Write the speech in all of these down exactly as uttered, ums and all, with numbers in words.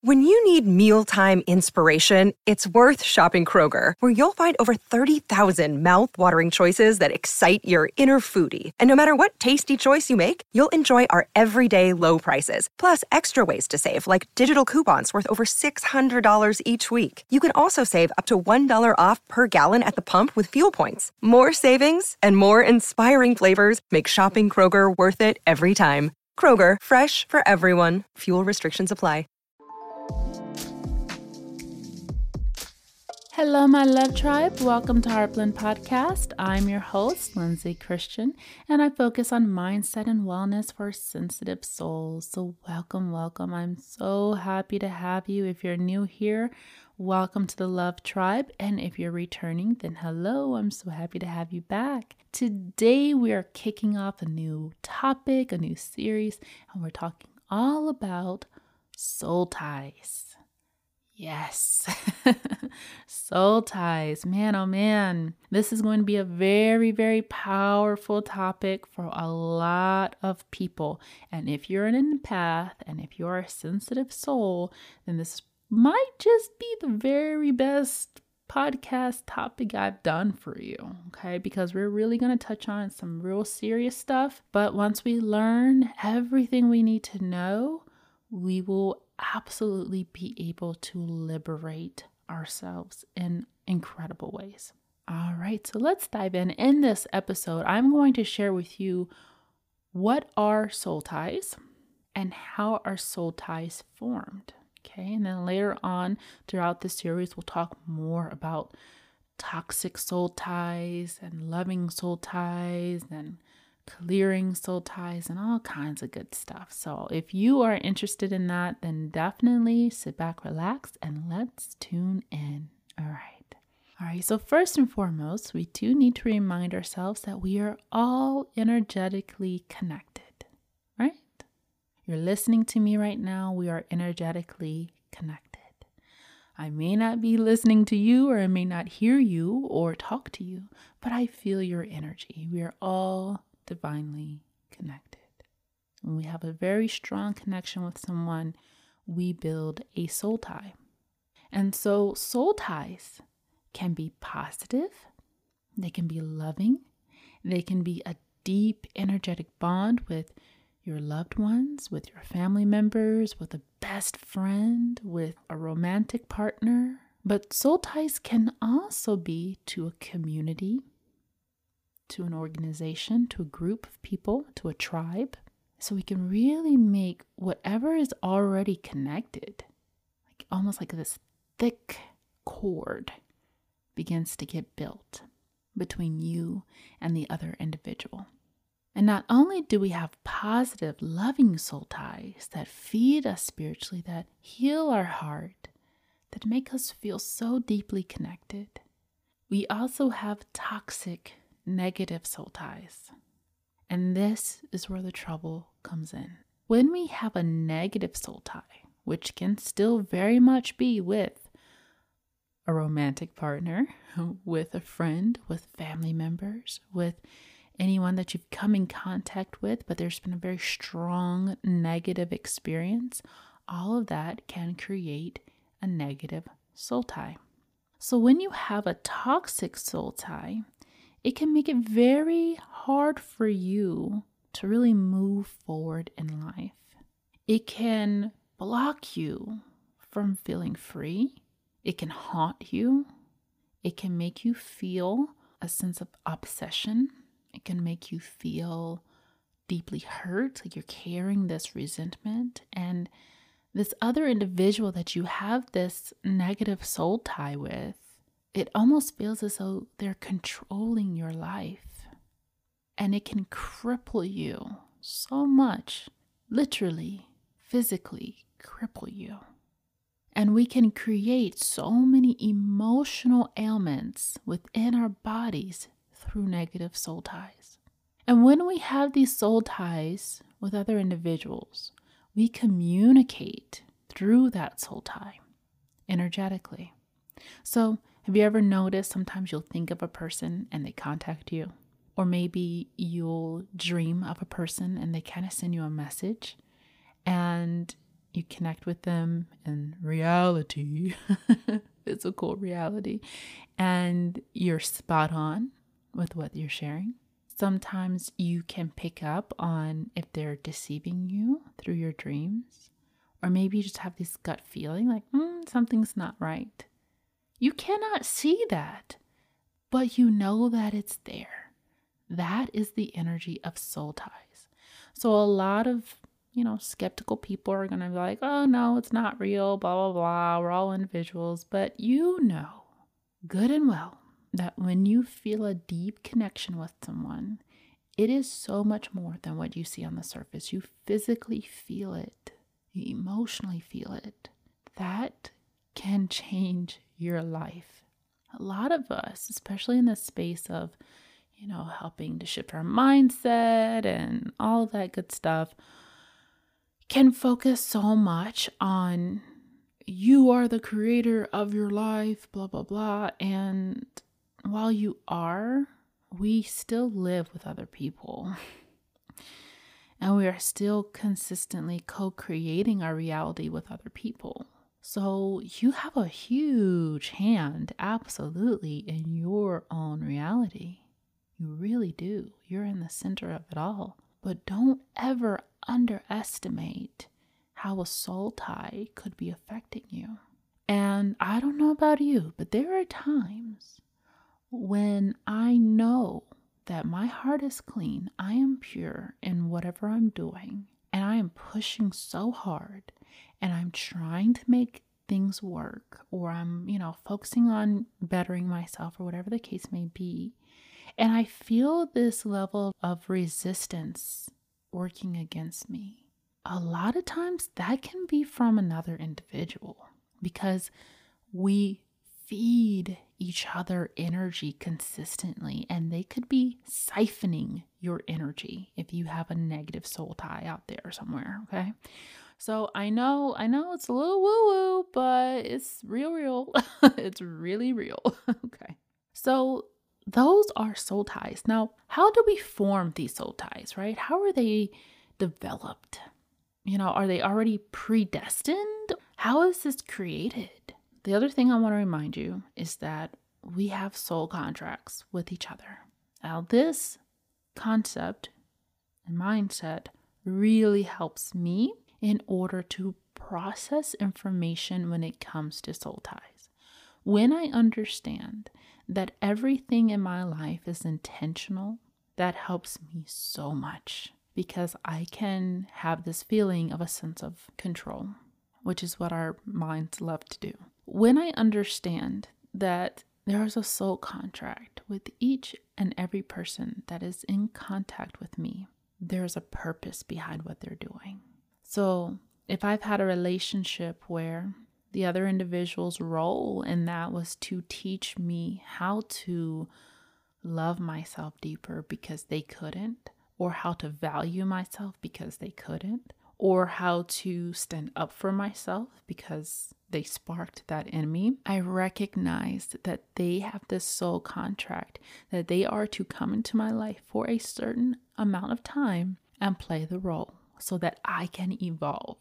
When you need mealtime inspiration, it's worth shopping Kroger, where you'll find over thirty thousand mouth-watering choices that excite your inner foodie. And no matter what tasty choice you make, you'll enjoy our everyday low prices, plus extra ways to save, like digital coupons worth over six hundred dollars each week. You can also save up to one dollar off per gallon at the pump with fuel points. More savings and more inspiring flavors make shopping Kroger worth it every time. Kroger, fresh for everyone. Fuel restrictions apply. Hello, my love tribe. Welcome to Heartblend Podcast. I'm your host, Lindsay Christian, and I focus on mindset and wellness for sensitive souls. So welcome, welcome. I'm so happy to have you. If you're new here, welcome to the Love Tribe. And if you're returning, then hello. I'm so happy to have you back. Today, we are kicking off a new topic, a new series, and we're talking all about soul ties. Yes, soul ties. Man, oh man, this is going to be a very, very powerful topic for a lot of people. And if you're an empath and if you're a sensitive soul, then this might just be the very best podcast topic I've done for you, okay? Because we're really going to touch on some real serious stuff. But once we learn everything we need to know, we will absolutely be able to liberate ourselves in incredible ways. All right, so let's dive in. In this episode, I'm going to share with you what are soul ties and how are soul ties formed. Okay, and then later on throughout the series, we'll talk more about toxic soul ties and loving soul ties and clearing soul ties and all kinds of good stuff. So if you are interested in that, then definitely sit back, relax, and let's tune in. All right. All right. So first and foremost, we do need to remind ourselves that we are all energetically connected, right? You're listening to me right now. We are energetically connected. I may not be listening to you, or I may not hear you or talk to you, but I feel your energy. We are all divinely connected. When we have a very strong connection with someone, we build a soul tie. And so soul ties can be positive, they can be loving, they can be a deep energetic bond with your loved ones, with your family members, with a best friend, with a romantic partner. But soul ties can also be to a community, to an organization, to a group of people, to a tribe. So we can really make whatever is already connected, like almost like this thick cord begins to get built between you and the other individual. And not only do we have positive, loving soul ties that feed us spiritually, that heal our heart, that make us feel so deeply connected, we also have toxic, negative soul ties. And this is where the trouble comes in. When we have a negative soul tie, which can still very much be with a romantic partner, with a friend, with family members, with anyone that you've come in contact with, but there's been a very strong negative experience, all of that can create a negative soul tie. So when you have a toxic soul tie, it can make it very hard for you to really move forward in life. It can block you from feeling free. It can haunt you. It can make you feel a sense of obsession. It can make you feel deeply hurt, like you're carrying this resentment. And this other individual that you have this negative soul tie with, it almost feels as though they're controlling your life. And it can cripple you so much, literally, physically cripple you. And we can create so many emotional ailments within our bodies through negative soul ties. And when we have these soul ties with other individuals, we communicate through that soul tie energetically. So have you ever noticed sometimes you'll think of a person and they contact you? Or maybe you'll dream of a person and they kind of send you a message. And You connect with them in reality, physical reality, and you're spot on with what you're sharing. Sometimes you can pick up on if they're deceiving you through your dreams, or maybe you just have this gut feeling like, mm, something's not right. You cannot see that, but you know that it's there. That is the energy of soul ties. So a lot of, you know, skeptical people are going to be like, oh, no, it's not real, blah, blah, blah. We're all individuals. But you know good and well that when you feel a deep connection with someone, it is so much more than what you see on the surface. You physically feel it. You emotionally feel it. That can change your life. A lot of us, especially in the space of, you know, helping to shift our mindset and all of that good stuff, can focus so much on you are the creator of your life, blah, blah, blah. And while you are, we still live with other people. And we are still consistently co-creating our reality with other people. So you have a huge hand, absolutely, in your own reality. You really do. You're in the center of it all. But don't ever underestimate how a soul tie could be affecting you. And I don't know about you, but there are times when I know that my heart is clean, I am pure in whatever I'm doing, and I am pushing so hard, and I'm trying to make things work, or I'm, you know, focusing on bettering myself, or whatever the case may be. And I feel this level of resistance working against me. A lot of times that can be from another individual, because we feed each other energy consistently, and they could be siphoning your energy if you have a negative soul tie out there somewhere. Okay. So I know, I know it's a little woo woo, but it's real, real. It's really real. Okay. So those are soul ties. Now, how do we form these soul ties, right? How are they developed? You know, are they already predestined? How is this created? The other thing I want to remind you is that we have soul contracts with each other. Now, this concept and mindset really helps me in order to process information when it comes to soul ties. When I understand that everything in my life is intentional, that helps me so much, because I can have this feeling of a sense of control, which is what our minds love to do. When I understand that there is a soul contract with each and every person that is in contact with me, there's a purpose behind what they're doing. So if I've had a relationship where the other individual's role in that was to teach me how to love myself deeper because they couldn't, or how to value myself because they couldn't, or how to stand up for myself because they sparked that in me, I recognized that they have this soul contract that they are to come into my life for a certain amount of time and play the role so that I can evolve.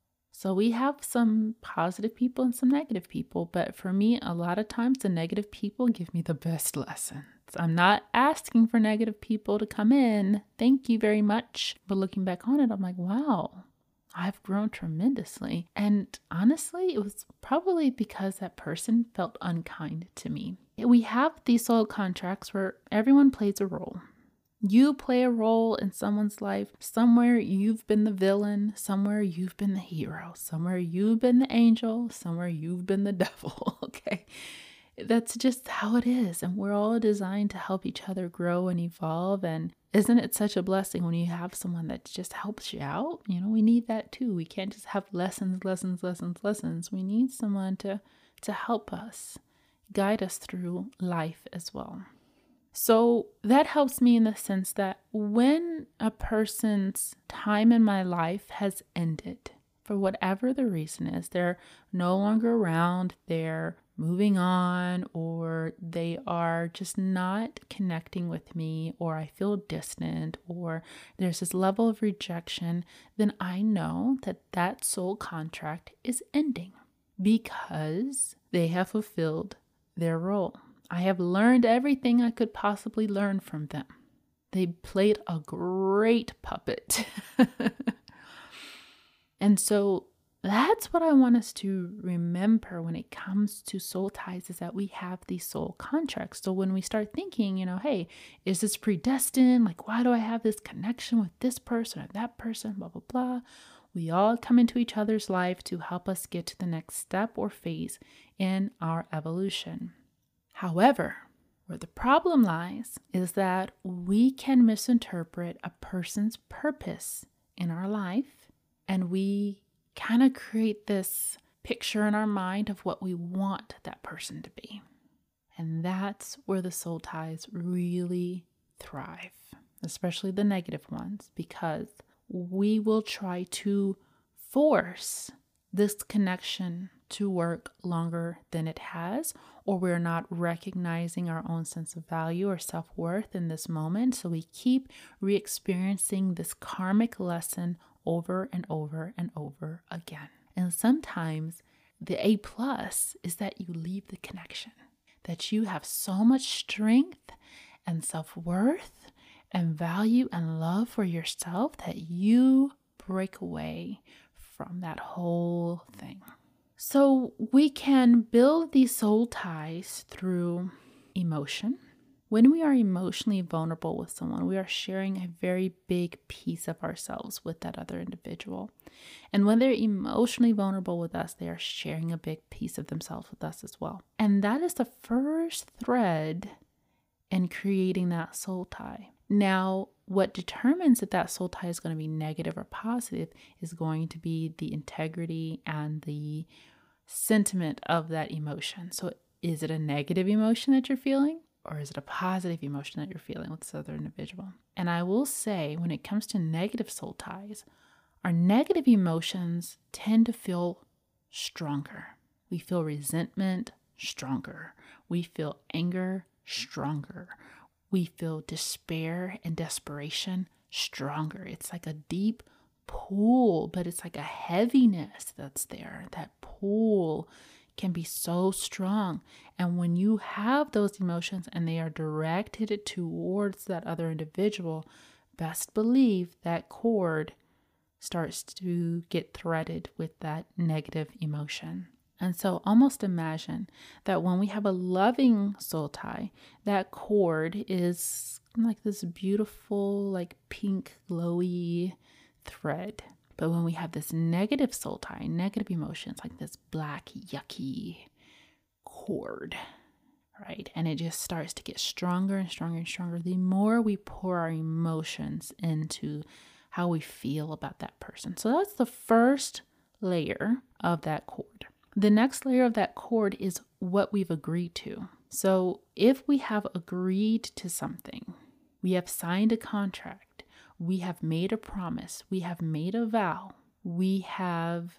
So we have some positive people and some negative people, but for me, a lot of times the negative people give me the best lessons. I'm not asking for negative people to come in. Thank you very much. But looking back on it, I'm like, wow, I've grown tremendously. And honestly, it was probably because that person felt unkind to me. We have these soul contracts where everyone plays a role. You play a role in someone's life. Somewhere you've been the villain. Somewhere you've been the hero. Somewhere you've been the angel. Somewhere you've been the devil. Okay. That's just how it is. And we're all designed to help each other grow and evolve. And isn't it such a blessing when you have someone that just helps you out? You know, we need that too. We can't just have lessons, lessons, lessons, lessons. We need someone to, to help us, guide us through life as well. So that helps me in the sense that when a person's time in my life has ended, for whatever the reason is, they're no longer around, they're moving on, or they are just not connecting with me, or I feel distant, or there's this level of rejection, then I know that that soul contract is ending because they have fulfilled their role. I have learned everything I could possibly learn from them. They played a great puppet. And so that's what I want us to remember when it comes to soul ties, is that we have these soul contracts. So when we start thinking, you know, hey, is this predestined? Like, why do I have this connection with this person or that person, blah, blah, blah. We all come into each other's life to help us get to the next step or phase in our evolution. However, where the problem lies is that we can misinterpret a person's purpose in our life, and we kind of create this picture in our mind of what we want that person to be. And that's where the soul ties really thrive, especially the negative ones, because we will try to force this connection to work longer than it has, or we're not recognizing our own sense of value or self-worth in this moment. So we keep re-experiencing this karmic lesson over and over and over again. And sometimes the A plus is that you leave the connection, that you have so much strength and self-worth and value and love for yourself that you break away from that whole thing. So we can build these soul ties through emotion. When we are emotionally vulnerable with someone, we are sharing a very big piece of ourselves with that other individual. And when they're emotionally vulnerable with us, they are sharing a big piece of themselves with us as well. And that is the first thread in creating that soul tie. Now, what determines if that soul tie is going to be negative or positive is going to be the integrity and the sentiment of that emotion. So is it a negative emotion that you're feeling? Or is it a positive emotion that you're feeling with this other individual? And I will say, when it comes to negative soul ties, our negative emotions tend to feel stronger. We feel resentment stronger. We feel anger stronger. We feel despair and desperation stronger. It's like a deep pull, but it's like a heaviness that's there. That pull can be so strong. And when you have those emotions and they are directed towards that other individual, best believe that cord starts to get threaded with that negative emotion. And so almost imagine that when we have a loving soul tie, that cord is like this beautiful, like pink, glowy thread. But when we have this negative soul tie, negative emotions, like this black, yucky cord, right? And it just starts to get stronger and stronger and stronger. The more we pour our emotions into how we feel about that person. So that's the first layer of that cord. The next layer of that cord is what we've agreed to. So if we have agreed to something, we have signed a contract, we have made a promise, we have made a vow, we have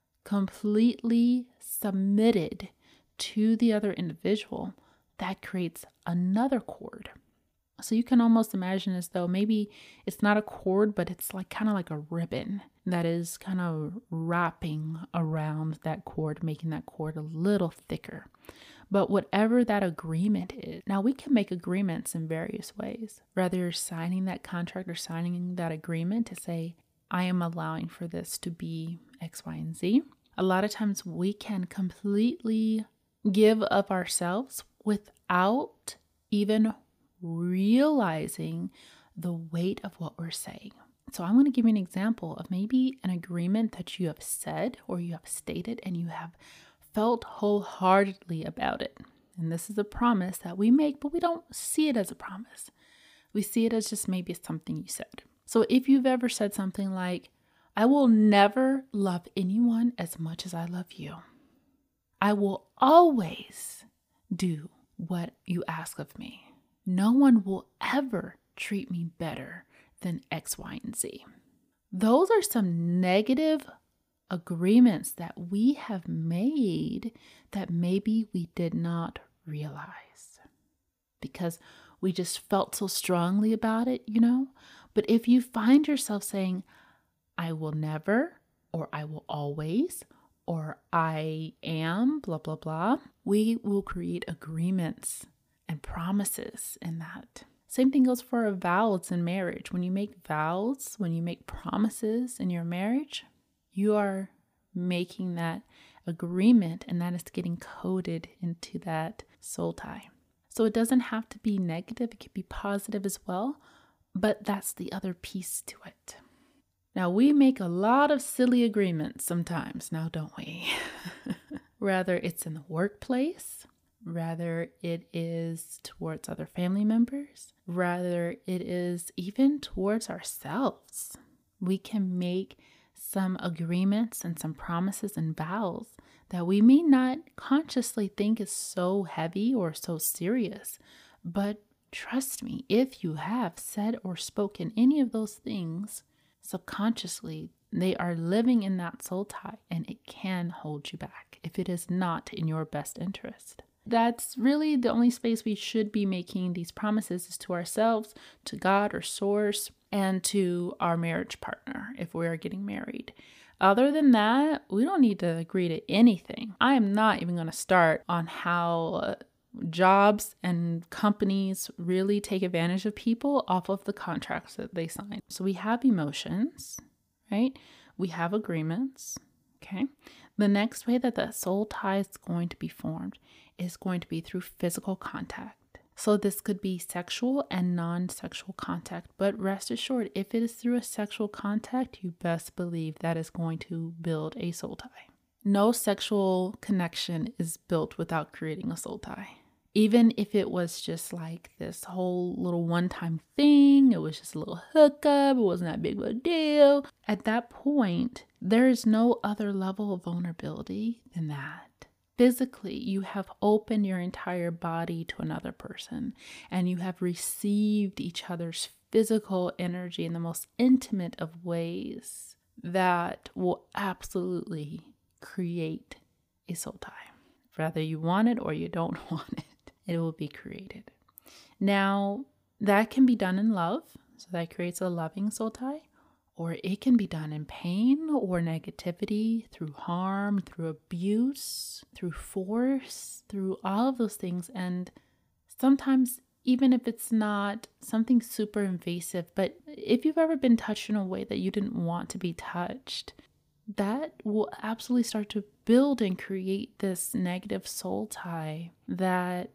completely submitted to the other individual, that creates another cord. So you can almost imagine as though maybe it's not a cord, but it's like kind of like a ribbon that is kind of wrapping around that cord, making that cord a little thicker. But whatever that agreement is, now we can make agreements in various ways. Whether you're signing that contract or signing that agreement to say, I am allowing for this to be X, Y, and Z. A lot of times we can completely give of ourselves without even realizing the weight of what we're saying. So I'm going to give you an example of maybe an agreement that you have said or you have stated and you have felt wholeheartedly about it. And this is a promise that we make, but we don't see it as a promise. We see it as just maybe something you said. So if you've ever said something like, I will never love anyone as much as I love you. I will always do what you ask of me. No one will ever treat me better than X, Y, and Z. Those are some negative agreements that we have made that maybe we did not realize because we just felt so strongly about it, you know? But if you find yourself saying, I will never, or I will always, or I am, blah, blah, blah, we will create agreements and promises in that. Same thing goes for our vows in marriage. When you make vows, when you make promises in your marriage, you are making that agreement, and that is getting coded into that soul tie. So it doesn't have to be negative. It can be positive as well, but that's the other piece to it. Now, we make a lot of silly agreements sometimes now, don't we? Rather it's in the workplace, rather it is towards other family members, rather it is even towards ourselves. We can make some agreements and some promises and vows that we may not consciously think is so heavy or so serious. But trust me, if you have said or spoken any of those things subconsciously, they are living in that soul tie, and it can hold you back if it is not in your best interest. That's really the only space we should be making these promises is to ourselves, to God or source, and to our marriage partner if we are getting married. Other than that, we don't need to agree to anything. I am not even going to start on how jobs and companies really take advantage of people off of the contracts that they sign. So we have emotions, right? We have agreements, okay? The next way that that soul tie is going to be formed is going to be through physical contact. So this could be sexual and non-sexual contact, but rest assured, if it is through a sexual contact, you best believe that is going to build a soul tie. No sexual connection is built without creating a soul tie. Even if it was just like this whole little one-time thing, it was just a little hookup, it wasn't that big of a deal. At that point, there is no other level of vulnerability than that. Physically, you have opened your entire body to another person, and you have received each other's physical energy in the most intimate of ways that will absolutely create a soul tie. Whether you want it or you don't want it, it will be created. Now, that can be done in love, so that creates a loving soul tie, or it can be done in pain or negativity, through harm, through abuse, through force, through all of those things. And sometimes, even if it's not something super invasive, but if you've ever been touched in a way that you didn't want to be touched, that will absolutely start to build and create this negative soul tie that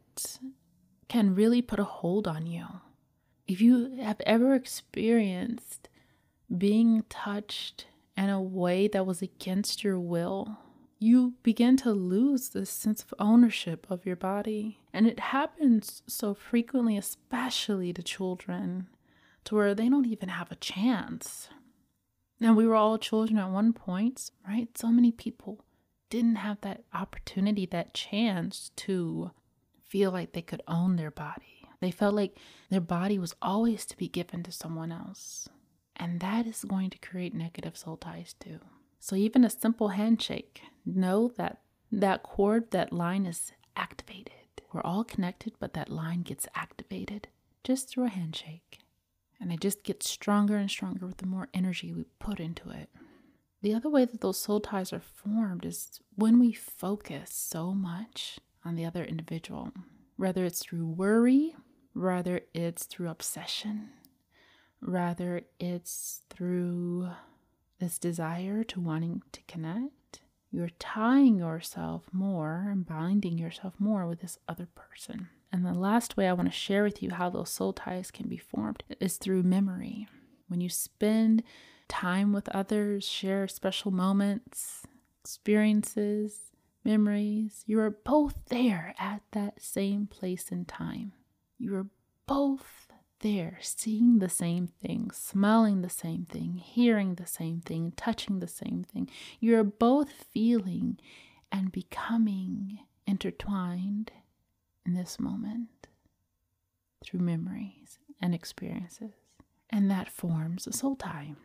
can really put a hold on you. If you have ever experienced being touched in a way that was against your will, you begin to lose this sense of ownership of your body. And it happens so frequently, especially to children, to where they don't even have a chance. Now, we were all children at one point, right? So many people didn't have that opportunity, that chance to feel like they could own their body. They felt like their body was always to be given to someone else. And that is going to create negative soul ties too. So even a simple handshake, know that that cord, that line is activated. We're all connected, but that line gets activated just through a handshake. And it just gets stronger and stronger with the more energy we put into it. The other way that those soul ties are formed is when we focus so much on the other individual, whether it's through worry, whether it's through obsession, rather it's through this desire to wanting to connect. You're tying yourself more and binding yourself more with this other person. And the last way I want to share with you how those soul ties can be formed is through memory. When you spend time with others, share special moments, experiences, memories, you are both there at that same place and time. You are both there, seeing the same thing, smelling the same thing, hearing the same thing, touching the same thing. You're both feeling and becoming intertwined in this moment through memories and experiences. And that forms a soul tie.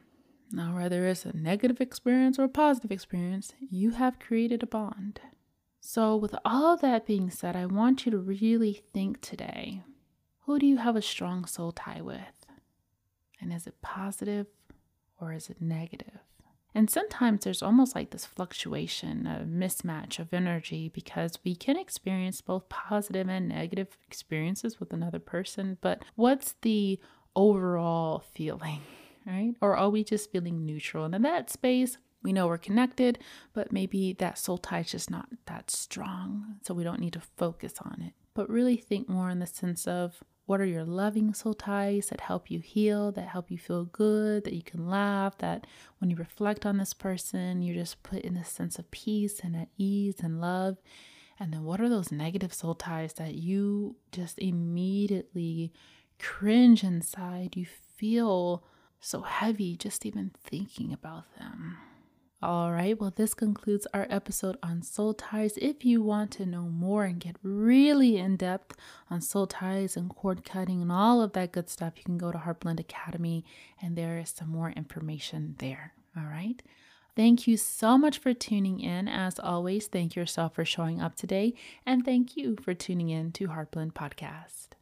Now, whether it's a negative experience or a positive experience, you have created a bond. So with all that being said, I want you to really think today, who do you have a strong soul tie with? And is it positive or is it negative? And sometimes there's almost like this fluctuation, a mismatch of energy, because we can experience both positive and negative experiences with another person. But what's the overall feeling, right? Or are we just feeling neutral? And in that space, we know we're connected, but maybe that soul tie is just not that strong. So we don't need to focus on it, but really think more in the sense of, what are your loving soul ties that help you heal, that help you feel good, that you can laugh, that when you reflect on this person, you're just put in a sense of peace and at ease and love? And then what are those negative soul ties that you just immediately cringe inside? You feel so heavy just even thinking about them. All right, well, this concludes our episode on soul ties. If you want to know more and get really in depth on soul ties and cord cutting and all of that good stuff, you can go to Heartblend Academy and there is some more information there. All right. Thank you so much for tuning in. As always, thank yourself for showing up today, and thank you for tuning in to Heartblend Podcast.